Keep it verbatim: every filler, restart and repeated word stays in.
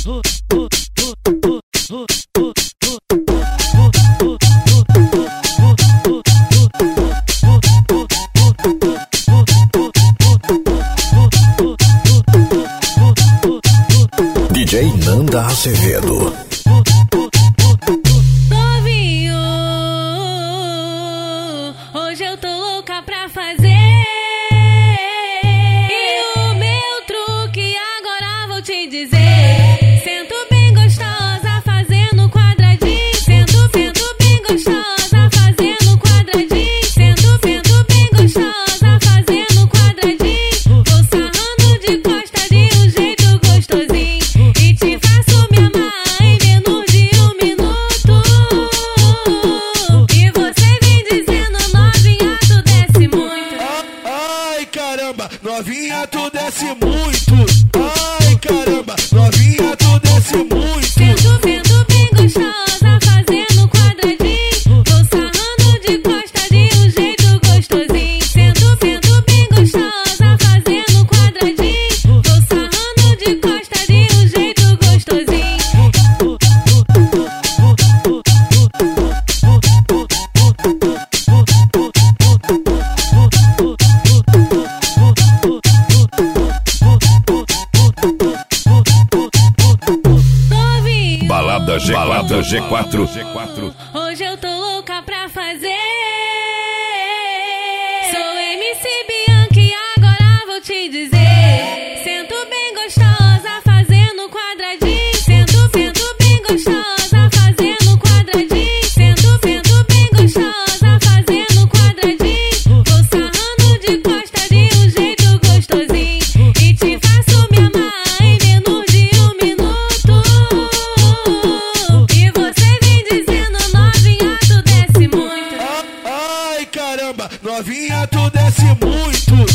D J Nanda Azevedo. Novinho, hoje eu tô louca pra fazer. E o meu truque agora vou te dizer. Sento bem gostosa fazendo quadradinho. Sento, sento bem gostosa fazendo quadradinho. Sento, sento bem gostosa fazendo quadradinho. Vou sarrando de costa de um jeito gostosinho. E te faço me amar em menos de um minuto. E você vem dizendo, novinha, tu desce muito. Ai caramba, novinha, tu desce muito. Ai caramba, novinha, tu desce muito. Sento, sento bem gostosa fazendo quadradinho. Vou sarrando de costa de um jeito gostosinho. Sento, sento bem gostosa fazendo quadradinho. Vou sarrando de costa de um jeito gostosinho. Novinho, Balada G quatro, G quatro. hoje eu tô louca pra fazer. Sou M C Bianca e agora vou te dizer. Sento bem gostosa fazendo quadradinho. Sento, sento bem gostosa fazendo quadradinho. Sento, sento bem gostosa fazendo quadradinho. Vou sarrando de costa de um jeito gostosinho. E te faço me amar em menos de um minuto. E você vem dizendo, novinha, tu desce muito. Ai caramba, novinha, tu desce muito.